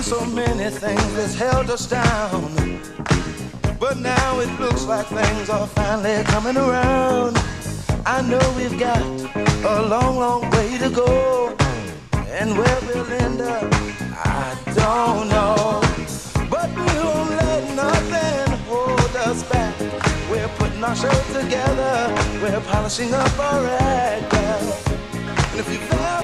so many things that's held us down, but now it looks like things are finally coming around. I know we've got a long, long way to go, and where we'll end up, I don't know. But we won't let nothing hold us back. We're putting our show together, we're polishing up our act, girl. And if you've ever